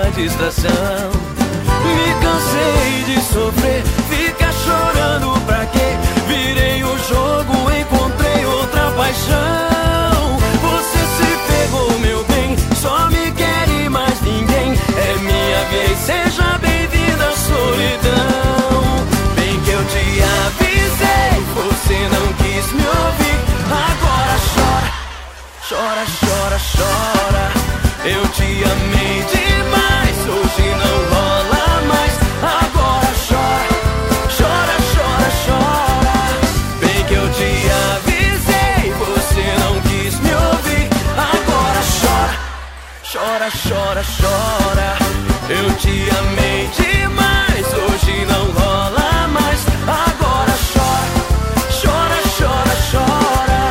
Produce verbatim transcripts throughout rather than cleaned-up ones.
uma distração. Me cansei de sofrer, ficar chorando pra quê? Virei o jogo, encontrei outra paixão. Você se pegou, meu bem, só me quer e mais ninguém. É minha vez, seja bem-vinda à solidão. Bem que eu te avisei, você não quis me ouvir. Agora chora, chora, chora, chora. Eu te amei demais, hoje não rola mais. Agora chora, chora, chora, chora. Bem que eu te avisei, você não quis me ouvir. Agora chora, chora, chora, chora. Eu te amei demais, hoje não rola mais. Agora chora, chora, chora, chora.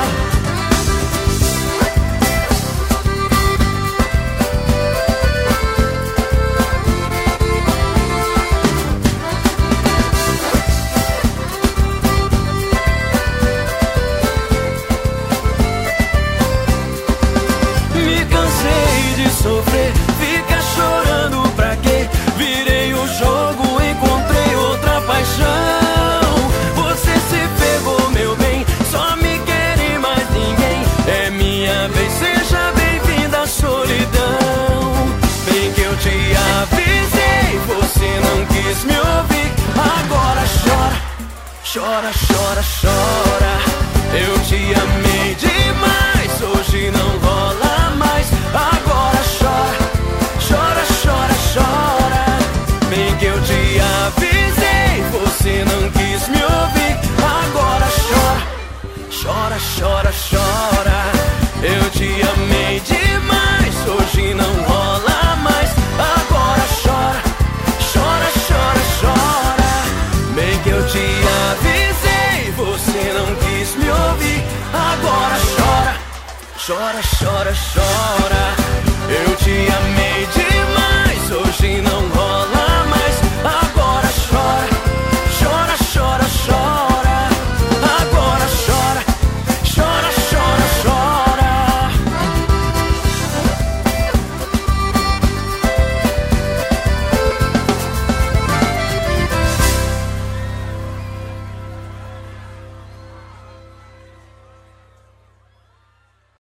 Me cansei de sofrer, fica chorando pra quê? Virei o jogo, encontrei outra paixão. Você se pegou, meu bem, só me quer e mais ninguém. É minha vez, seja bem-vinda à solidão. Bem que eu te avisei, você não quis me ouvir. Agora chora, chora, chora, chora. Eu te amei demais, hoje não rola mais. Agora chora, chora, chora, chora. Bem que eu te avisei, você não quis me ouvir. Agora chora, chora, chora, chora. Eu te amei demais, hoje não rola mais. Agora chora, chora, chora, chora. Bem que eu te avisei, você não quis me ouvir. Agora chora, chora, chora, chora.